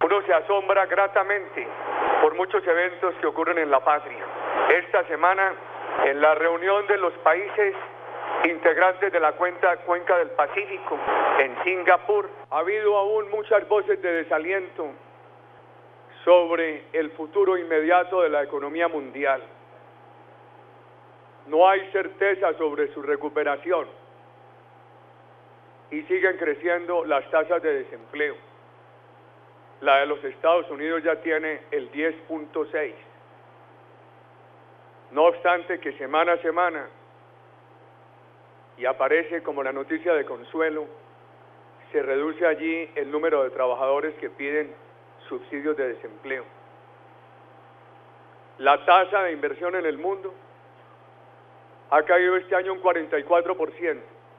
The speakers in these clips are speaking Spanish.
Uno se asombra gratamente por muchos eventos que ocurren en la patria. Esta semana, en la reunión de los países integrantes de la Cuenca del Pacífico, en Singapur, ha habido aún muchas voces de desaliento sobre el futuro inmediato de la economía mundial. No hay certeza sobre su recuperación y siguen creciendo las tasas de desempleo. La de los Estados Unidos ya tiene el 10.6. No obstante que semana a semana, y aparece como la noticia de consuelo, se reduce allí el número de trabajadores que piden subsidios de desempleo. La tasa de inversión en el mundo ha caído este año un 44%.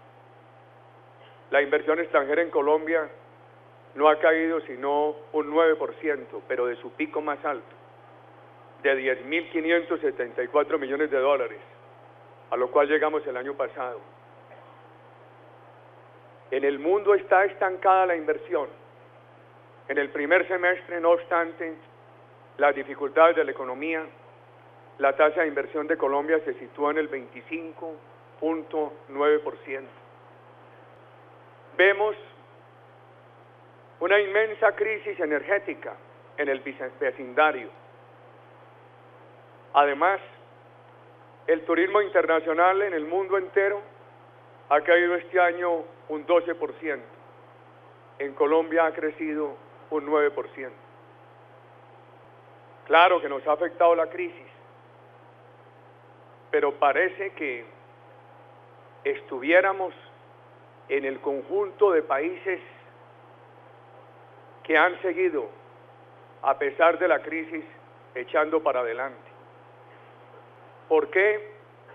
La inversión extranjera en Colombia no ha caído sino un 9%, pero de su pico más alto, de 10.574 millones de dólares, a lo cual llegamos el año pasado. En el mundo está estancada la inversión. En el primer semestre, no obstante las dificultades de la economía, la tasa de inversión de Colombia se sitúa en el 25.9%. Vemos una inmensa crisis energética en el vecindario. Además, el turismo internacional en el mundo entero ha caído este año un 12%. En Colombia ha crecido un 9%. Claro que nos ha afectado la crisis, pero parece que estuviéramos en el conjunto de países que han seguido, a pesar de la crisis, echando para adelante. ¿Por qué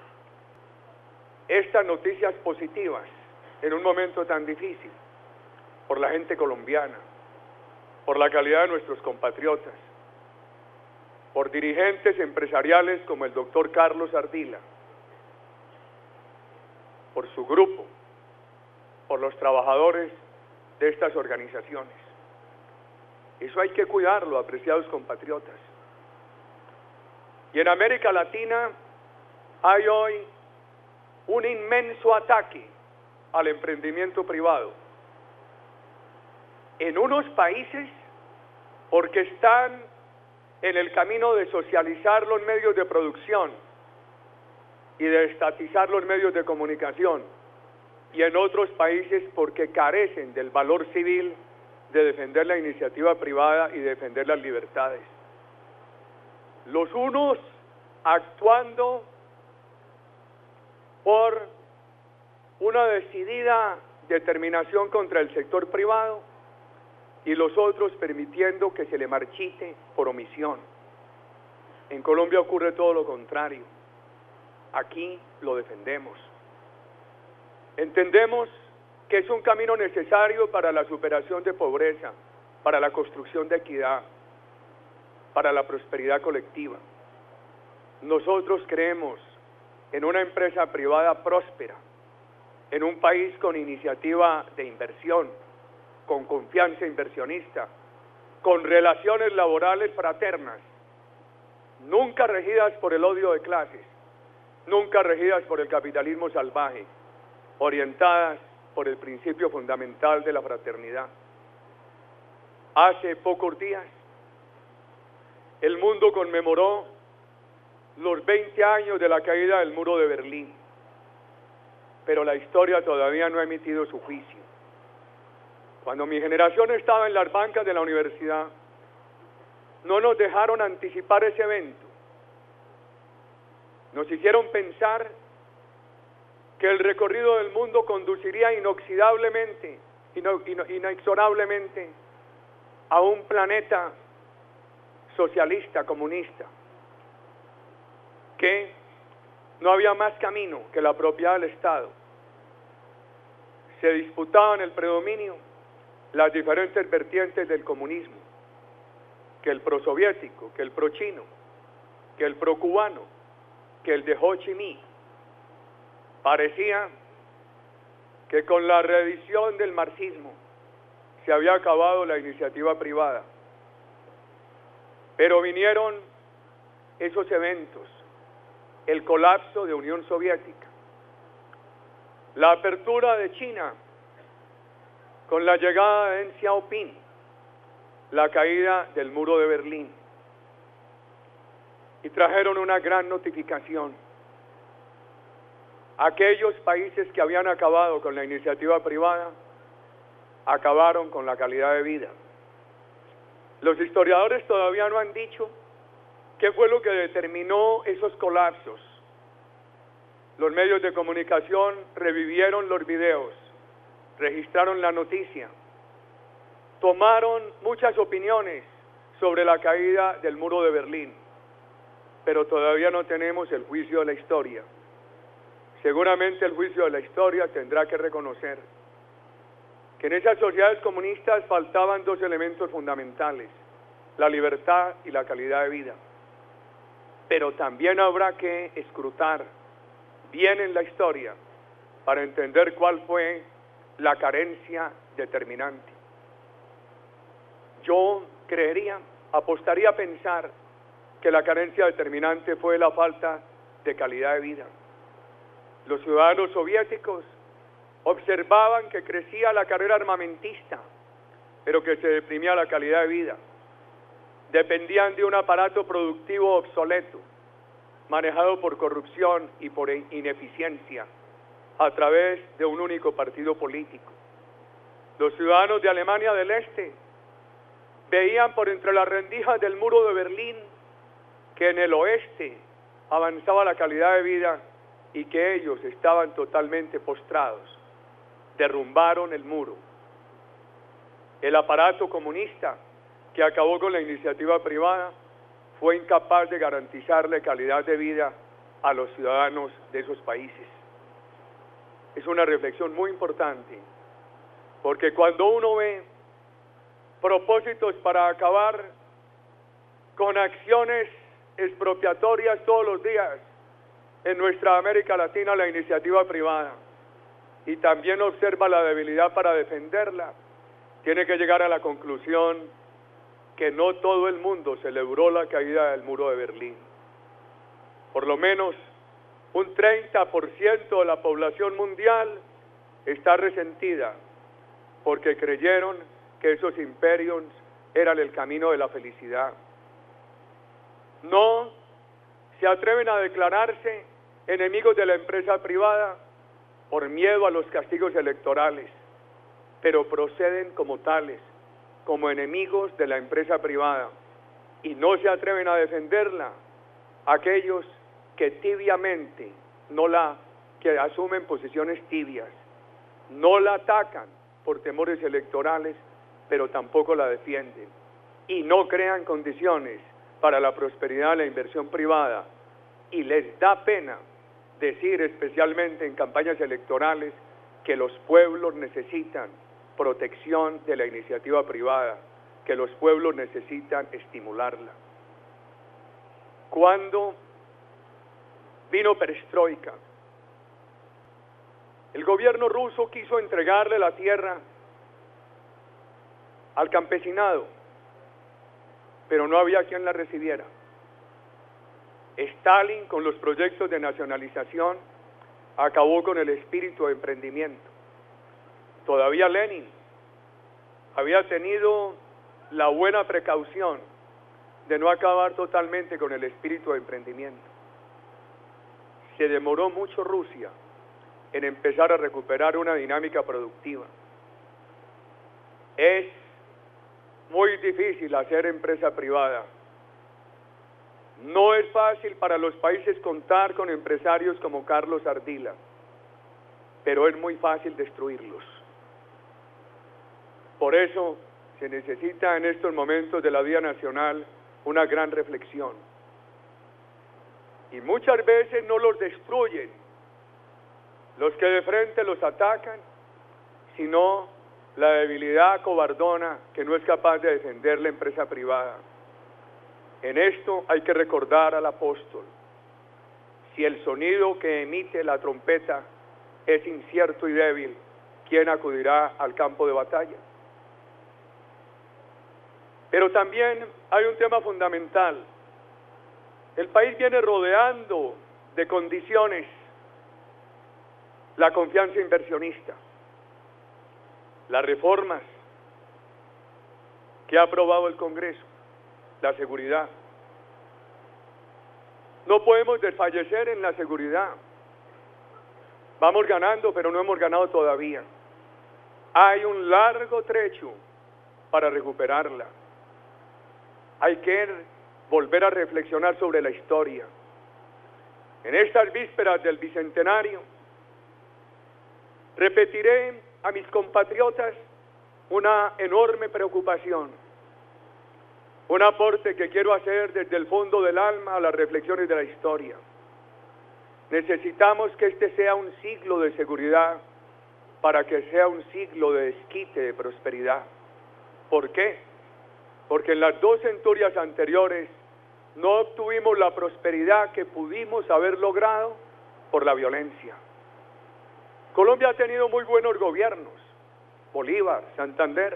estas noticias positivas en un momento tan difícil? Por la gente colombiana, por la calidad de nuestros compatriotas, por dirigentes empresariales como el doctor Carlos Ardila, por su grupo, por los trabajadores de estas organizaciones. Eso hay que cuidarlo, apreciados compatriotas. Y en América Latina hay hoy un inmenso ataque al emprendimiento privado. En unos países, porque están en el camino de socializar los medios de producción y de estatizar los medios de comunicación, y en otros países porque carecen del valor civil de defender la iniciativa privada y defender las libertades. Los unos actuando por una decidida determinación contra el sector privado y los otros permitiendo que se le marchite por omisión. En Colombia ocurre todo lo contrario. Aquí lo defendemos. Entendemos que es un camino necesario para la superación de pobreza, para la construcción de equidad, para la prosperidad colectiva. Nosotros creemos en una empresa privada próspera, en un país con iniciativa de inversión, con confianza inversionista, con relaciones laborales fraternas, nunca regidas por el odio de clases, nunca regidas por el capitalismo salvaje, orientadas por el principio fundamental de la fraternidad. Hace pocos días, el mundo conmemoró los 20 años de la caída del muro de Berlín, pero la historia todavía no ha emitido su juicio. Cuando mi generación estaba en las bancas de la universidad, no nos dejaron anticipar ese evento. Nos hicieron pensar que el recorrido del mundo conduciría inexorablemente a un planeta socialista, comunista, que no había más camino que la propiedad del Estado. Se disputaban el predominio las diferentes vertientes del comunismo, que el prosoviético, que el prochino, que el procubano, que el de Ho Chi Minh. Parecía que con la reedición del marxismo se había acabado la iniciativa privada Pero vinieron esos eventos, el colapso de Unión Soviética, la apertura de China con la llegada de Deng Xiaoping, la caída del muro de Berlín, y trajeron una gran notificación. Aquellos países que habían acabado con la iniciativa privada, acabaron con la calidad de vida. Los historiadores todavía no han dicho qué fue lo que determinó esos colapsos. Los medios de comunicación revivieron los videos, registraron la noticia, tomaron muchas opiniones sobre la caída del muro de Berlín, pero todavía no tenemos el juicio de la historia. Seguramente el juicio de la historia tendrá que reconocer que en esas sociedades comunistas faltaban dos elementos fundamentales, la libertad y la calidad de vida. Pero también habrá que escrutar bien en la historia para entender cuál fue la carencia determinante. Yo apostaría a pensar que la carencia determinante fue la falta de calidad de vida. Los ciudadanos soviéticos observaban que crecía la carrera armamentista, pero que se deprimía la calidad de vida. Dependían de un aparato productivo obsoleto, manejado por corrupción y por ineficiencia, a través de un único partido político. Los ciudadanos de Alemania del Este veían por entre las rendijas del muro de Berlín que en el oeste avanzaba la calidad de vida y que ellos estaban totalmente postrados. Derrumbaron el muro. El aparato comunista que acabó con la iniciativa privada fue incapaz de garantizarle calidad de vida a los ciudadanos de esos países. Es una reflexión muy importante, porque cuando uno ve propósitos para acabar con acciones expropiatorias todos los días en nuestra América Latina, la iniciativa privada, y también observa la debilidad para defenderla, tiene que llegar a la conclusión que no todo el mundo celebró la caída del muro de Berlín. Por lo menos un 30% de la población mundial está resentida porque creyeron que esos imperios eran el camino de la felicidad. No se atreven a declararse enemigos de la empresa privada por miedo a los castigos electorales, pero proceden como tales, como enemigos de la empresa privada, y no se atreven a defenderla aquellos que tibiamente que asumen posiciones tibias, no la atacan por temores electorales, pero tampoco la defienden, y no crean condiciones para la prosperidad de la inversión privada, y les da pena decir, especialmente en campañas electorales, que los pueblos necesitan protección de la iniciativa privada, que los pueblos necesitan estimularla. Cuando vino Perestroika, el gobierno ruso quiso entregarle la tierra al campesinado, pero no había quien la recibiera. Stalin, con los proyectos de nacionalización, acabó con el espíritu de emprendimiento. Todavía Lenin había tenido la buena precaución de no acabar totalmente con el espíritu de emprendimiento. Se demoró mucho Rusia en empezar a recuperar una dinámica productiva. Es muy difícil hacer empresa privada. No es fácil para los países contar con empresarios como Carlos Ardila, pero es muy fácil destruirlos. Por eso se necesita en estos momentos de la vida nacional una gran reflexión. Y muchas veces no los destruyen los que de frente los atacan, sino la debilidad cobardona que no es capaz de defender la empresa privada. En esto hay que recordar al apóstol: si el sonido que emite la trompeta es incierto y débil, ¿quién acudirá al campo de batalla? Pero también hay un tema fundamental. El país viene rodeando de condiciones la confianza inversionista, las reformas que ha aprobado el Congreso, la seguridad. No podemos desfallecer en la seguridad. Vamos ganando, pero no hemos ganado todavía. Hay un largo trecho para recuperarla. Hay que volver a reflexionar sobre la historia. En estas vísperas del Bicentenario, repetiré a mis compatriotas una enorme preocupación, un aporte que quiero hacer desde el fondo del alma a las reflexiones de la historia. Necesitamos que este sea un siglo de seguridad para que sea un siglo de desquite, de prosperidad. ¿Por qué? Porque en las 2 centurias anteriores no obtuvimos la prosperidad que pudimos haber logrado por la violencia. Colombia ha tenido muy buenos gobiernos, Bolívar, Santander,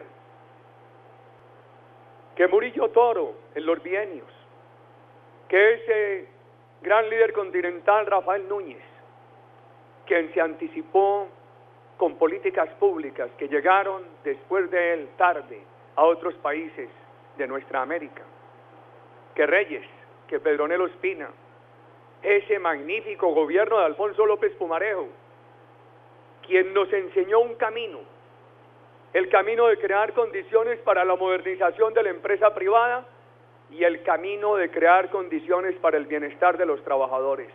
que Murillo Toro en los bienios, que ese gran líder continental Rafael Núñez, quien se anticipó con políticas públicas que llegaron después de él tarde a otros países de nuestra América, que Reyes, que Pedronelo Espina, ese magnífico gobierno de Alfonso López Pumarejo, quien nos enseñó un camino, el camino de crear condiciones para la modernización de la empresa privada y el camino de crear condiciones para el bienestar de los trabajadores.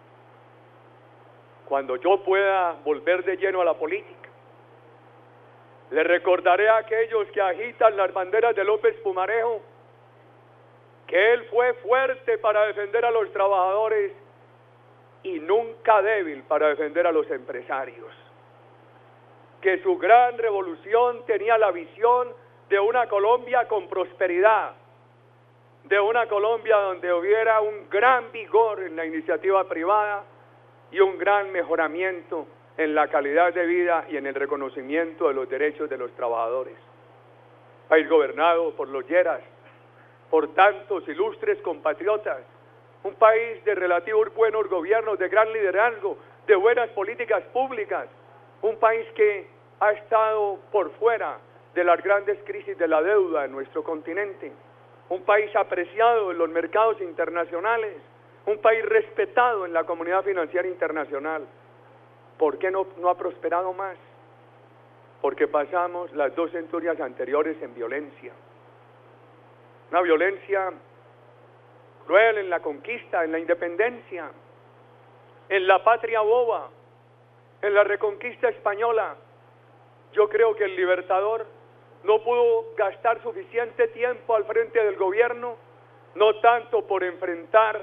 Cuando yo pueda volver de lleno a la política, le recordaré a aquellos que agitan las banderas de López Pumarejo que él fue fuerte para defender a los trabajadores y nunca débil para defender a los empresarios. Que su gran revolución tenía la visión de una Colombia con prosperidad, de una Colombia donde hubiera un gran vigor en la iniciativa privada y un gran mejoramiento en la calidad de vida y en el reconocimiento de los derechos de los trabajadores. País gobernado por los Lleras, por tantos ilustres compatriotas, un país de relativos buenos gobiernos, de gran liderazgo, de buenas políticas públicas, un país que ha estado por fuera de las grandes crisis de la deuda en nuestro continente, un país apreciado en los mercados internacionales, un país respetado en la comunidad financiera internacional. ¿Por qué no ha prosperado más? Porque pasamos las 2 centurias anteriores en violencia. Una violencia cruel en la conquista, en la independencia, en la patria boba, en la reconquista española. Yo creo que el Libertador no pudo gastar suficiente tiempo al frente del gobierno, no tanto por enfrentar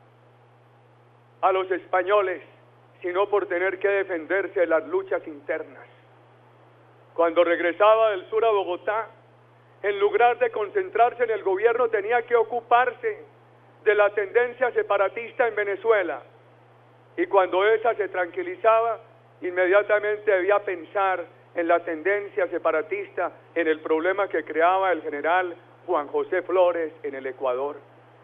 a los españoles, sino por tener que defenderse de las luchas internas. Cuando regresaba del sur a Bogotá, en lugar de concentrarse en el gobierno, tenía que ocuparse de la tendencia separatista en Venezuela. Y cuando esa se tranquilizaba, inmediatamente debía pensar en la tendencia separatista, en el problema que creaba el general Juan José Flores en el Ecuador.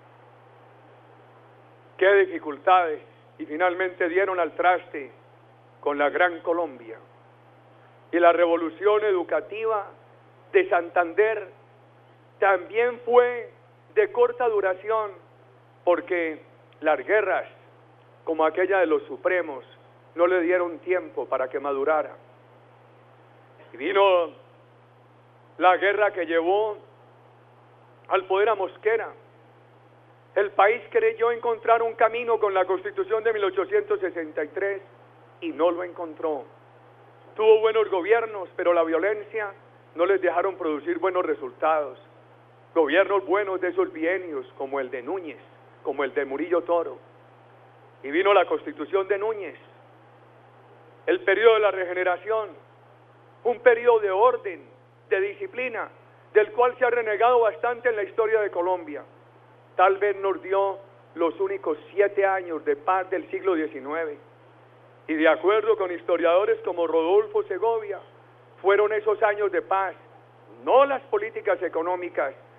Qué dificultades, y finalmente dieron al traste con la Gran Colombia. Y la revolución educativa de Santander también fue de corta duración, porque las guerras, como aquella de los Supremos, no le dieron tiempo para que madurara. Y vino la guerra que llevó al poder a Mosquera. El país creyó encontrar un camino con la Constitución de 1863 y no lo encontró. Tuvo buenos gobiernos, pero la violencia no les dejaron producir buenos resultados. Gobiernos buenos de esos bienios, como el de Núñez, como el de Murillo Toro. Y vino la Constitución de Núñez, el periodo de la regeneración, un periodo de orden, de disciplina, del cual se ha renegado bastante en la historia de Colombia. Tal vez nos dio los únicos 7 años de paz del siglo XIX. Y de acuerdo con historiadores como Rodolfo Segovia, fueron esos años de paz, no las políticas económicas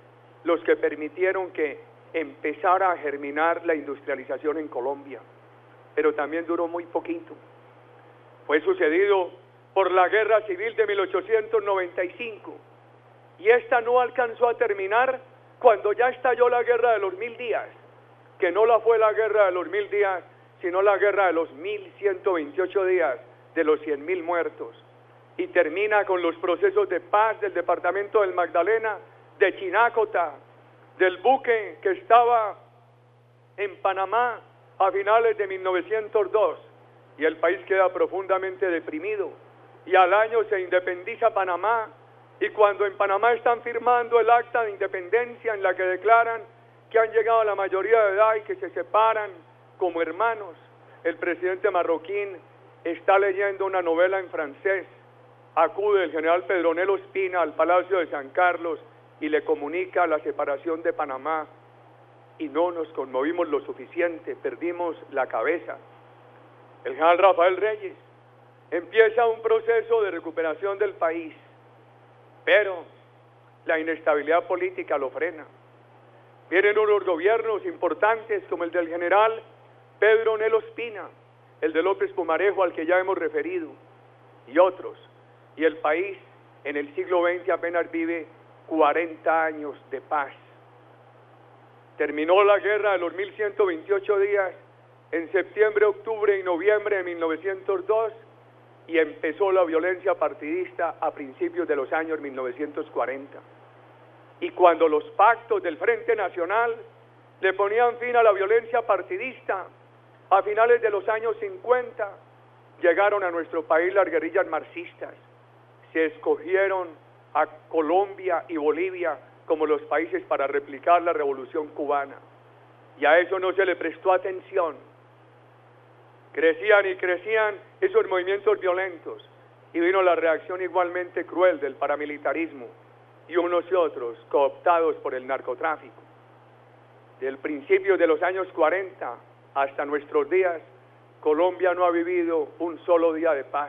los que permitieron que empezara a germinar la industrialización en Colombia, pero también duró muy poquito. Fue sucedido por la Guerra Civil de 1895, y esta no alcanzó a terminar cuando ya estalló la Guerra de los 1000 días, que no la fue la Guerra de los 1000 días, sino la Guerra de los 1128 días, de los 100.000 muertos, y termina con los procesos de paz del departamento del Magdalena, de Chinácota, del buque que estaba en Panamá a finales de 1902, y el país queda profundamente deprimido, y al año se independiza Panamá, y cuando en Panamá están firmando el acta de independencia en la que declaran que han llegado a la mayoría de edad y que se separan como hermanos, el presidente marroquín está leyendo una novela en francés, acude el general Pedronel Ospina al Palacio de San Carlos y le comunica la separación de Panamá, y no nos conmovimos lo suficiente, perdimos la cabeza. El general Rafael Reyes empieza un proceso de recuperación del país, pero la inestabilidad política lo frena. Vienen unos gobiernos importantes como el del general Pedronel Ospina, el de López Pumarejo al que ya hemos referido, y otros, y el país en el siglo XX apenas vive 40 años de paz. Terminó la guerra de los 1128 días en septiembre, octubre y noviembre de 1902, y empezó la violencia partidista a principios de los años 1940. Y cuando los pactos del Frente Nacional le ponían fin a la violencia partidista, a finales de los años 50, llegaron a nuestro país las guerrillas marxistas. Se escogieron a Colombia y Bolivia como los países para replicar la revolución cubana, y a eso no se le prestó atención. Crecían y crecían esos movimientos violentos, y vino la reacción igualmente cruel del paramilitarismo, y unos y otros cooptados por el narcotráfico. Del principio de los años 40 hasta nuestros días, Colombia no ha vivido un solo día de paz.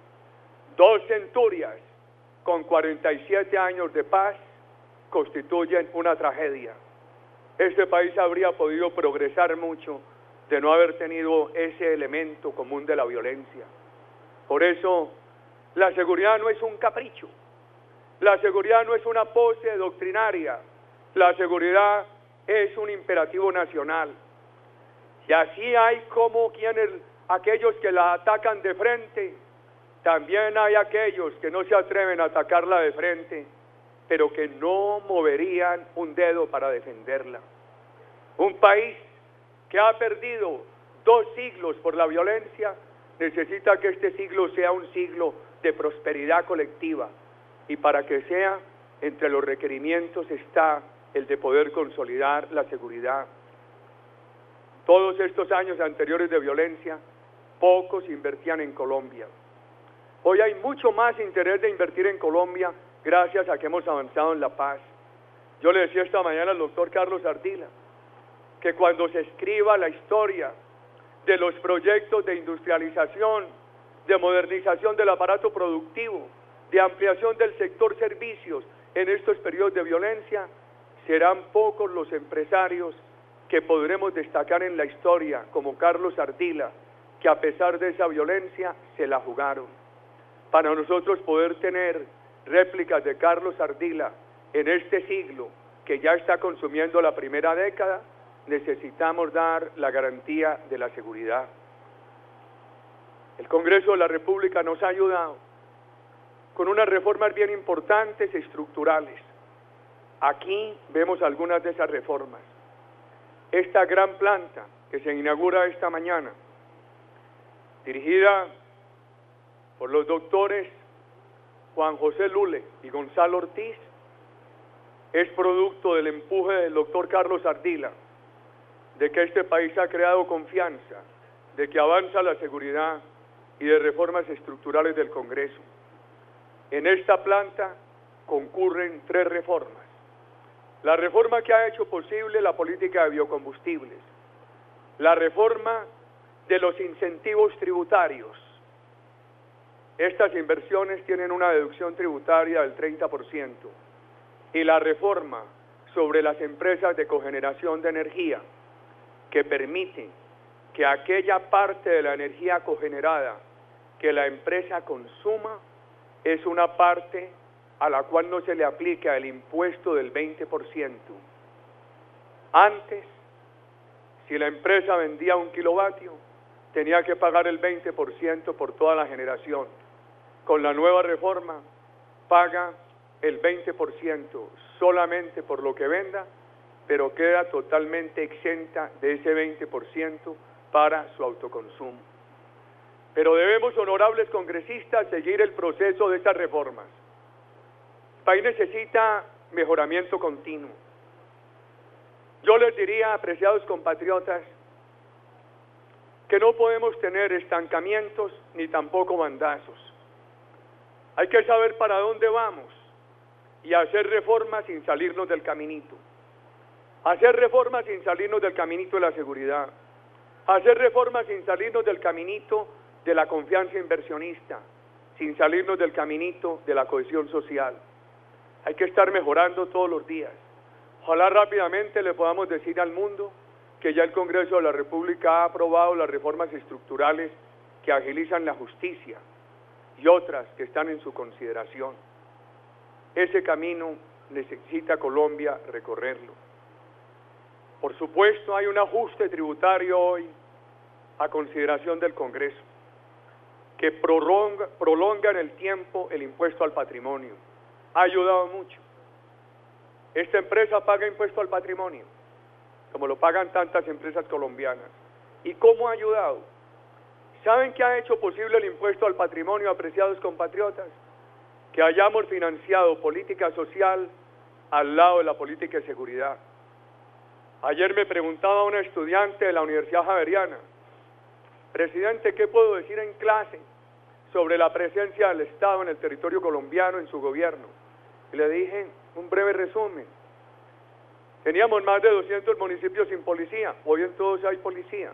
2 centurias con 47 años de paz constituyen una tragedia. Este país habría podido progresar mucho de no haber tenido ese elemento común de la violencia. Por eso, la seguridad no es un capricho, la seguridad no es una pose doctrinaria, la seguridad es un imperativo nacional. Y así hay como aquellos que la atacan de frente, también hay aquellos que no se atreven a atacarla de frente, pero que no moverían un dedo para defenderla. Un país que ha perdido 2 siglos por la violencia, necesita que este siglo sea un siglo de prosperidad colectiva, y para que sea, entre los requerimientos está el de poder consolidar la seguridad. Todos estos años anteriores de violencia, pocos invertían en Colombia. Hoy hay mucho más interés de invertir en Colombia gracias a que hemos avanzado en la paz. Yo le decía esta mañana al doctor Carlos Ardila que cuando se escriba la historia de los proyectos de industrialización, de modernización del aparato productivo, de ampliación del sector servicios en estos periodos de violencia, serán pocos los empresarios que podremos destacar en la historia, como Carlos Ardila, que a pesar de esa violencia se la jugaron. Para nosotros poder tener réplicas de Carlos Ardila en este siglo, que ya está consumiendo la primera década, necesitamos dar la garantía de la seguridad. El Congreso de la República nos ha ayudado con unas reformas bien importantes e estructurales. Aquí vemos algunas de esas reformas. Esta gran planta que se inaugura esta mañana, dirigida por los doctores Juan José Lule y Gonzalo Ortiz, es producto del empuje del doctor Carlos Ardila, de que este país ha creado confianza, de que avanza la seguridad y de reformas estructurales del Congreso. En esta planta concurren 3 reformas. La reforma que ha hecho posible la política de biocombustibles, la reforma de los incentivos tributarios. Estas inversiones tienen una deducción tributaria del 30%, y la reforma sobre las empresas de cogeneración de energía que permite que aquella parte de la energía cogenerada que la empresa consuma es una parte a la cual no se le aplica el impuesto del 20%. Antes, si la empresa vendía 1 kilovatio, tenía que pagar el 20% por toda la generación. Con la nueva reforma, paga el 20% solamente por lo que venda, pero queda totalmente exenta de ese 20% para su autoconsumo. Pero debemos, honorables congresistas, seguir el proceso de estas reformas. El país necesita mejoramiento continuo. Yo les diría, apreciados compatriotas, que no podemos tener estancamientos ni tampoco bandazos. Hay que saber para dónde vamos y hacer reformas sin salirnos del caminito. Hacer reformas sin salirnos del caminito de la seguridad. Hacer reformas sin salirnos del caminito de la confianza inversionista, sin salirnos del caminito de la cohesión social. Hay que estar mejorando todos los días. Ojalá rápidamente le podamos decir al mundo que ya el Congreso de la República ha aprobado las reformas estructurales que agilizan la justicia y otras que están en su consideración. Ese camino necesita Colombia recorrerlo. Por supuesto, hay un ajuste tributario hoy a consideración del Congreso, que prolonga en el tiempo el impuesto al patrimonio. Ha ayudado mucho. Esta empresa paga impuesto al patrimonio, como lo pagan tantas empresas colombianas. ¿Y cómo ha ayudado? ¿Saben qué ha hecho posible el impuesto al patrimonio, apreciados compatriotas? Que hayamos financiado política social al lado de la política de seguridad. Ayer me preguntaba una estudiante de la Universidad Javeriana: presidente, ¿qué puedo decir en clase sobre la presencia del Estado en el territorio colombiano, en su gobierno? Y le dije un breve resumen. Teníamos más de 200 municipios sin policía, hoy en todos hay policía.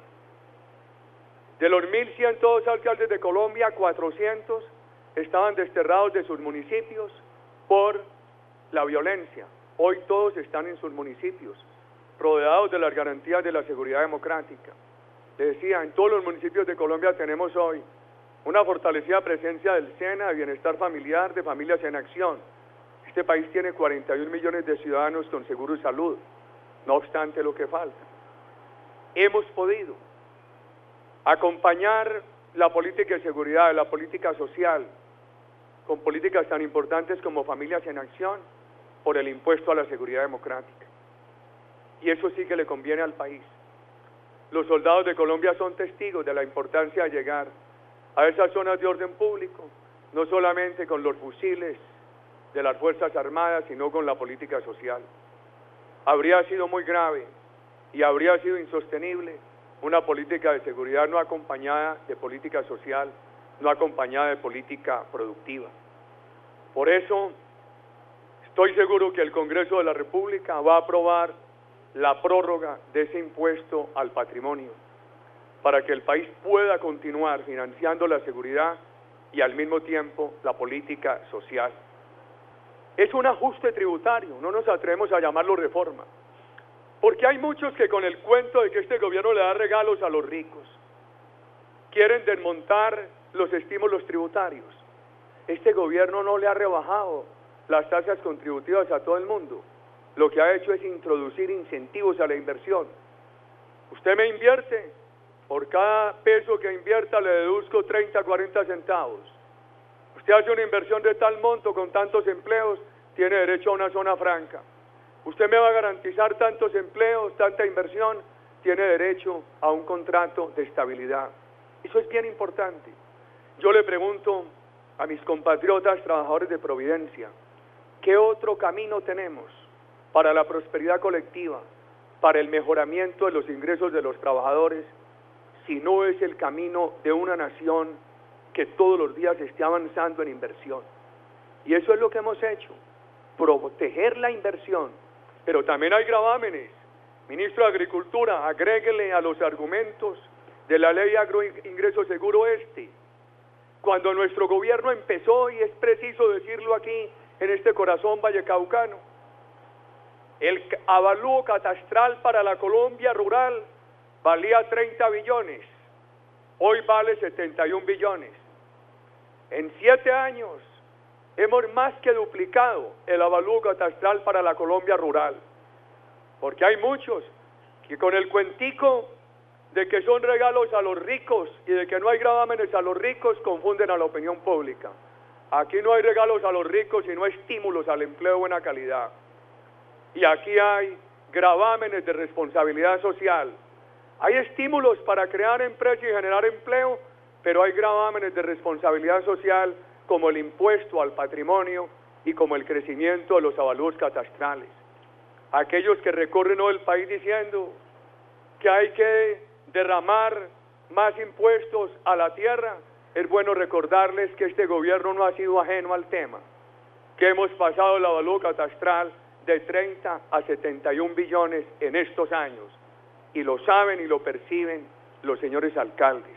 De los 1.102 alcaldes de Colombia, 400 estaban desterrados de sus municipios por la violencia. Hoy todos están en sus municipios, rodeados de las garantías de la seguridad democrática. Le decía, en todos los municipios de Colombia tenemos hoy una fortalecida presencia del SENA, de Bienestar Familiar, de Familias en Acción. Este país tiene 41 millones de ciudadanos con seguro de salud, no obstante lo que falta. Hemos podido acompañar la política de seguridad, la política social, con políticas tan importantes como Familias en Acción, por el impuesto a la seguridad democrática. Y eso sí que le conviene al país. Los soldados de Colombia son testigos de la importancia de llegar a esas zonas de orden público, no solamente con los fusiles de las Fuerzas Armadas, sino con la política social. Habría sido muy grave y habría sido insostenible una política de seguridad no acompañada de política social, no acompañada de política productiva. Por eso, estoy seguro que el Congreso de la República va a aprobar la prórroga de ese impuesto al patrimonio, para que el país pueda continuar financiando la seguridad y al mismo tiempo la política social. Es un ajuste tributario, no nos atrevemos a llamarlo reforma, porque hay muchos que con el cuento de que este gobierno le da regalos a los ricos, quieren desmontar los estímulos tributarios. Este gobierno no le ha rebajado las tasas contributivas a todo el mundo, lo que ha hecho es introducir incentivos a la inversión. Usted me invierte, por cada peso que invierta le deduzco 30, 40 centavos. Usted hace una inversión de tal monto con tantos empleos, tiene derecho a una zona franca. Usted me va a garantizar tantos empleos, tanta inversión, tiene derecho a un contrato de estabilidad. Eso es bien importante. Yo le pregunto a mis compatriotas trabajadores de Providencia, ¿qué otro camino tenemos para la prosperidad colectiva, para el mejoramiento de los ingresos de los trabajadores, si no es el camino de una nación que todos los días esté avanzando en inversión? Y eso es lo que hemos hecho, proteger la inversión, pero también hay gravámenes. Ministro de Agricultura, agréguele a los argumentos de la Ley Agroingreso Seguro cuando nuestro gobierno empezó, y es preciso decirlo aquí, en este corazón vallecaucano, El avalúo catastral para la Colombia rural valía 30 billones, hoy vale 71 billones. En 7 años hemos más que duplicado el avalúo catastral para la Colombia rural, porque hay muchos que con el cuentico de que son regalos a los ricos y de que no hay gravámenes a los ricos confunden a la opinión pública. Aquí no hay regalos a los ricos, sino estímulos al empleo de buena calidad. Y aquí hay gravámenes de responsabilidad social. Hay estímulos para crear empresas y generar empleo, pero hay gravámenes de responsabilidad social como el impuesto al patrimonio y como el crecimiento de los avalúos catastrales. Aquellos que recorren hoy el país diciendo que hay que derramar más impuestos a la tierra, es bueno recordarles que este gobierno no ha sido ajeno al tema, que hemos pasado el avalúo catastral de 30 a 71 billones en estos años, y lo saben y lo perciben los señores alcaldes.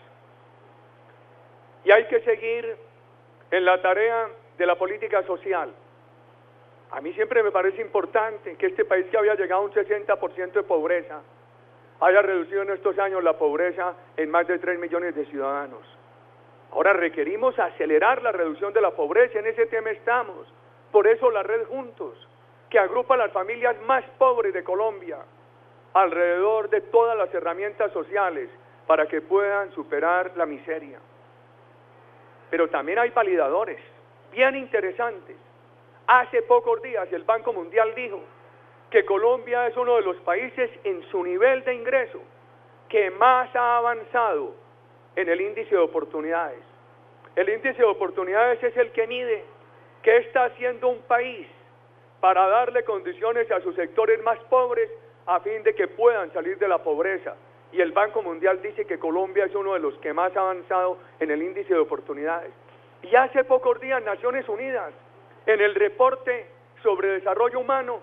Y hay que seguir en la tarea de la política social. A mí siempre me parece importante que este país, que había llegado a un 60% de pobreza, haya reducido en estos años la pobreza en más de 3 millones de ciudadanos. Ahora requerimos acelerar la reducción de la pobreza, en ese tema estamos. Por eso la Red Juntos, que agrupa a las familias más pobres de Colombia alrededor de todas las herramientas sociales para que puedan superar la miseria. Pero también hay validadores bien interesantes. Hace pocos días el Banco Mundial dijo que Colombia es uno de los países en su nivel de ingreso que más ha avanzado en el índice de oportunidades. El índice de oportunidades es el que mide qué está haciendo un país para darle condiciones a sus sectores más pobres a fin de que puedan salir de la pobreza. Y el Banco Mundial dice que Colombia es uno de los que más ha avanzado en el índice de oportunidades. Y hace pocos días Naciones Unidas, en el reporte sobre desarrollo humano,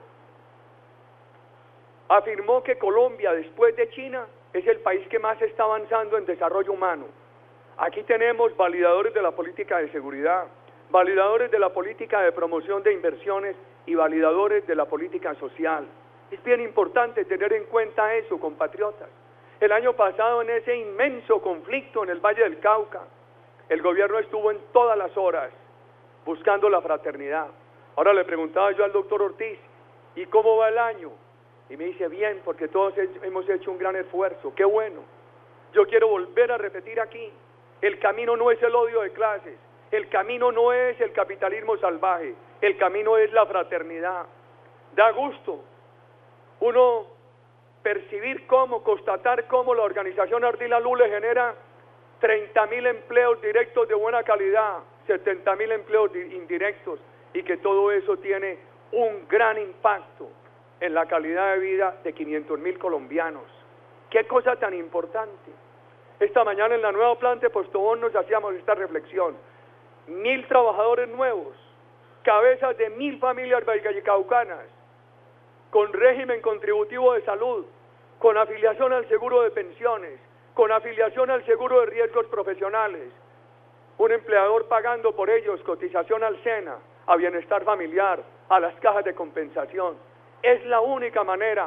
afirmó que Colombia, después de China, es el país que más está avanzando en desarrollo humano. Aquí tenemos validadores de la política de seguridad, validadores de la política de promoción de inversiones y validadores de la política social. Es bien importante tener en cuenta eso, compatriotas. El año pasado, en ese inmenso conflicto en el Valle del Cauca, el gobierno estuvo en todas las horas buscando la fraternidad. Ahora le preguntaba yo al doctor Ortiz, ¿y cómo va el año? Y me dice, bien, porque todos hemos hecho un gran esfuerzo, qué bueno. Yo quiero volver a repetir aquí, el camino no es el odio de clases, el camino no es el capitalismo salvaje, el camino es la fraternidad. Da gusto uno percibir cómo, constatar cómo la organización Ardila Lule genera 30.000 empleos directos de buena calidad, 70.000 empleos indirectos, y que todo eso tiene un gran impacto en la calidad de vida de 500.000 colombianos. ¡Qué cosa tan importante! Esta mañana en la nueva planta de Postobón nos hacíamos esta reflexión. 1.000 trabajadores nuevos, cabezas de 1.000 familias vallecaucanas, con régimen contributivo de salud, con afiliación al seguro de pensiones, con afiliación al seguro de riesgos profesionales, un empleador pagando por ellos cotización al SENA, a bienestar familiar, a las cajas de compensación. Es la única manera,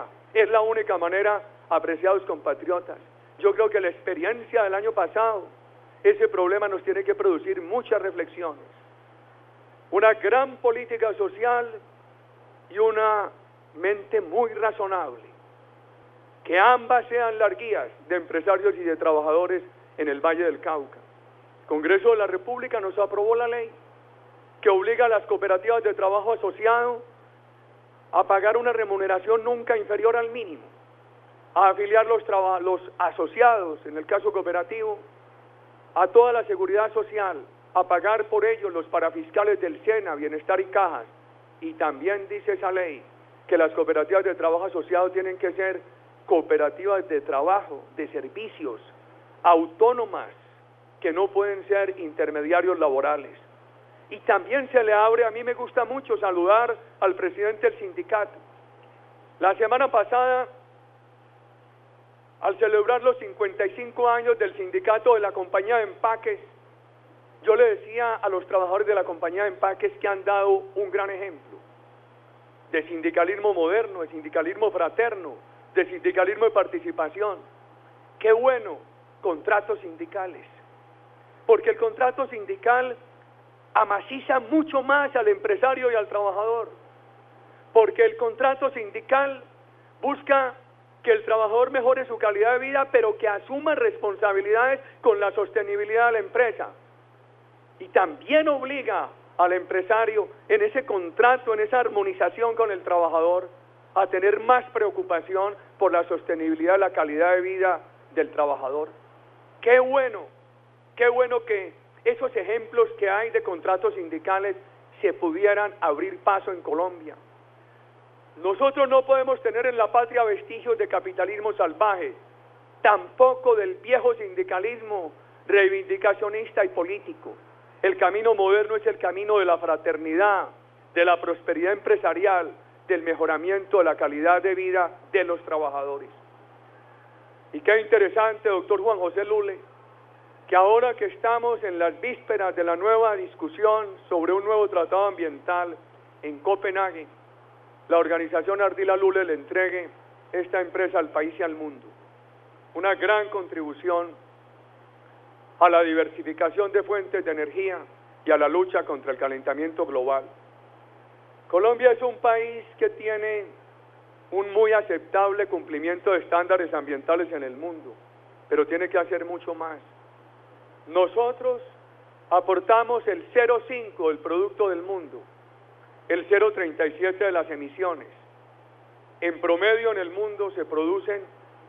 apreciados compatriotas. Yo creo que la experiencia del año pasado, ese problema nos tiene que producir muchas reflexiones. Una gran política social y una mente muy razonable. Que ambas sean las guías de empresarios y de trabajadores en el Valle del Cauca. El Congreso de la República nos aprobó la ley que obliga a las cooperativas de trabajo asociado a pagar una remuneración nunca inferior al mínimo, a afiliar los asociados, en el caso cooperativo, a toda la seguridad social, a pagar por ellos los parafiscales del SENA, Bienestar y Cajas. Y también dice esa ley que las cooperativas de trabajo asociado tienen que ser cooperativas de trabajo, de servicios, autónomas, que no pueden ser intermediarios laborales. Y también se le abre, a mí me gusta mucho saludar al presidente del sindicato. La semana pasada, al celebrar los 55 años del sindicato de la compañía de empaques, yo le decía a los trabajadores de la compañía de empaques que han dado un gran ejemplo. de sindicalismo moderno, de sindicalismo fraterno, de sindicalismo de participación. Qué bueno, contratos sindicales, porque el contrato sindical amaciza mucho más al empresario y al trabajador, porque el contrato sindical busca que el trabajador mejore su calidad de vida, pero que asuma responsabilidades con la sostenibilidad de la empresa. Y también obliga al empresario en ese contrato, en esa armonización con el trabajador, a tener más preocupación por la sostenibilidad de la calidad de vida del trabajador. Qué bueno que esos ejemplos que hay de contratos sindicales se pudieran abrir paso en Colombia. Nosotros no podemos tener en la patria vestigios de capitalismo salvaje, tampoco del viejo sindicalismo reivindicacionista y político. El camino moderno es el camino de la fraternidad, de la prosperidad empresarial, del mejoramiento de la calidad de vida de los trabajadores. Y qué interesante, doctor Juan José Lule, que ahora que estamos en las vísperas de la nueva discusión sobre un nuevo tratado ambiental en Copenhague, la organización Ardila Lule le entregue esta empresa al país y al mundo. Una gran contribución a la diversificación de fuentes de energía y a la lucha contra el calentamiento global. Colombia es un país que tiene un muy aceptable cumplimiento de estándares ambientales en el mundo, pero tiene que hacer mucho más. Nosotros aportamos el 0,5 del producto del mundo, el 0,37 de las emisiones. En promedio en el mundo se producen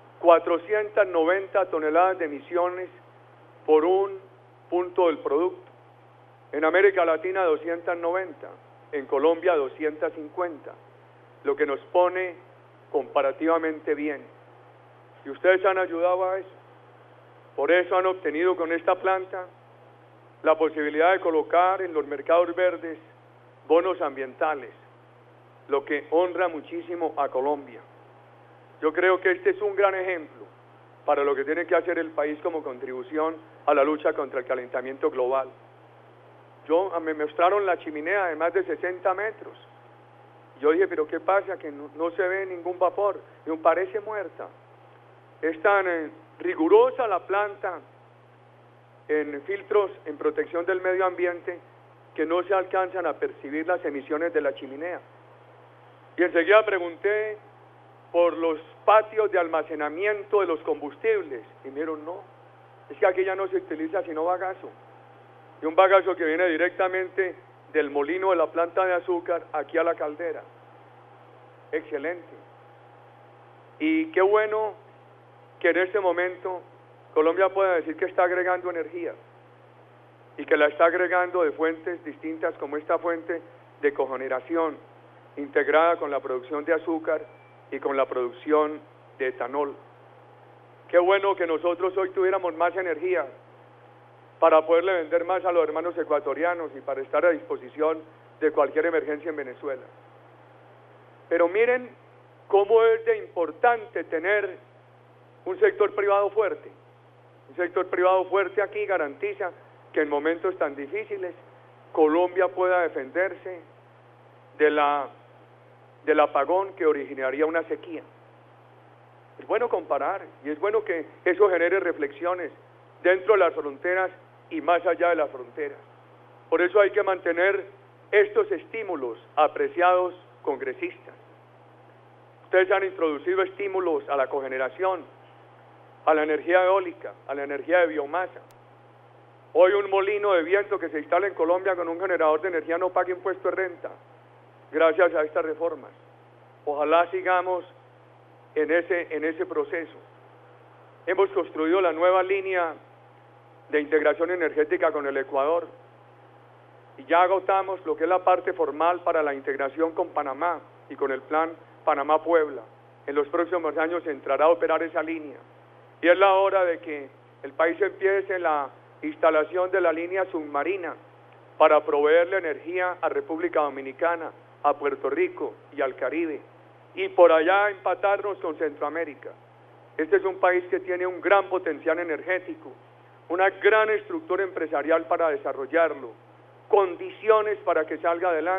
490 toneladas de emisiones por un punto del producto. En América Latina 290, en Colombia 250, lo que nos pone comparativamente bien. Y ustedes han ayudado a eso. Por eso han obtenido con esta planta la posibilidad de colocar en los mercados verdes bonos ambientales, lo que honra muchísimo a Colombia. Yo creo que este es un gran ejemplo para lo que tiene que hacer el país como contribución a la lucha contra el calentamiento global. Me mostraron la chimenea de más de 60 metros. Yo dije, pero ¿qué pasa? Que no se ve ningún vapor. Y me parece muerta. Es tan rigurosa la planta en filtros, en protección del medio ambiente, que no se alcanzan a percibir las emisiones de la chimenea. Y enseguida pregunté por los patios de almacenamiento de los combustibles. Y me dijeron, no, es que aquí ya no se utiliza sino bagazo. Y un bagazo que viene directamente del molino de la planta de azúcar aquí a la caldera. Excelente. Y qué bueno que en este momento Colombia pueda decir que está agregando energía y que la está agregando de fuentes distintas, como esta fuente de cogeneración integrada con la producción de azúcar y con la producción de etanol. Qué bueno que nosotros hoy tuviéramos más energía para poderle vender más a los hermanos ecuatorianos y para estar a disposición de cualquier emergencia en Venezuela. Pero miren cómo es de importante tener un sector privado fuerte. Un sector privado fuerte aquí garantiza que en momentos tan difíciles Colombia pueda defenderse del apagón que originaría una sequía. Es bueno comparar y es bueno que eso genere reflexiones dentro de las fronteras y más allá de las fronteras. Por eso hay que mantener estos estímulos, apreciados congresistas. Ustedes han introducido estímulos a la cogeneración, a la energía eólica, a la energía de biomasa. Hoy un molino de viento que se instala en Colombia con un generador de energía no paga impuesto de renta, gracias a estas reformas. Ojalá sigamos en ese proceso. Hemos construido la nueva línea de integración energética con el Ecuador y ya agotamos lo que es la parte formal para la integración con Panamá y con el plan Panamá-Puebla. En los próximos años entrará a operar esa línea y es la hora de que el país empiece la instalación de la línea submarina para proveerle energía a República Dominicana, a Puerto Rico y al Caribe, y por allá empatarnos con Centroamérica. Este es un país que tiene un gran potencial energético, una gran estructura empresarial para desarrollarlo, condiciones para que salga adelante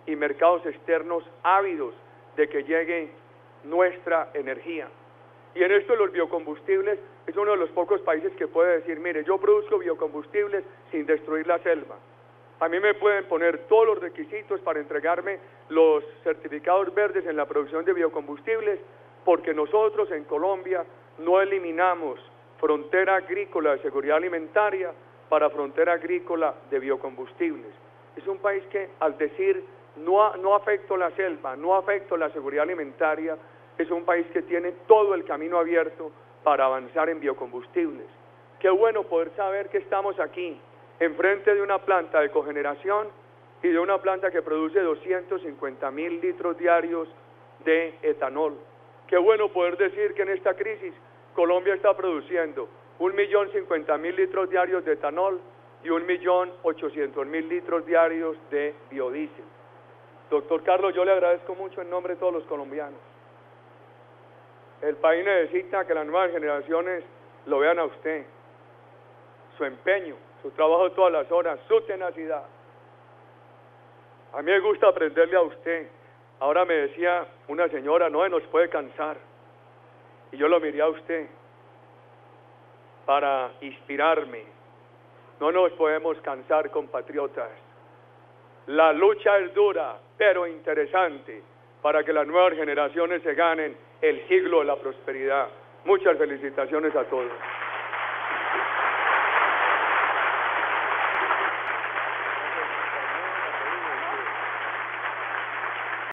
y mercados externos ávidos de que llegue nuestra energía. Y en esto los biocombustibles es uno de los pocos países que puede decir, mire, yo produzco biocombustibles sin destruir la selva. A mí me pueden poner todos los requisitos para entregarme los certificados verdes en la producción de biocombustibles, porque nosotros en Colombia no eliminamos frontera agrícola de seguridad alimentaria para frontera agrícola de biocombustibles. Es un país que, al decir no afecto la selva, no afecto la seguridad alimentaria, es un país que tiene todo el camino abierto para avanzar en biocombustibles. Qué bueno poder saber que estamos aquí, enfrente de una planta de cogeneración y de una planta que produce 250.000 litros diarios de etanol. Qué bueno poder decir que en esta crisis Colombia está produciendo 1.050.000 litros diarios de etanol y 1.800.000 litros diarios de biodiesel. Doctor Carlos, yo le agradezco mucho en nombre de todos los colombianos. El país necesita que las nuevas generaciones lo vean a usted, su empeño, su trabajo todas las horas, su tenacidad. A mí me gusta aprenderle a usted. Ahora me decía una señora, no se nos puede cansar. Y yo lo miré a usted para inspirarme. No nos podemos cansar, compatriotas. La lucha es dura, pero interesante, para que las nuevas generaciones se ganen el siglo de la prosperidad. Muchas felicitaciones a todos.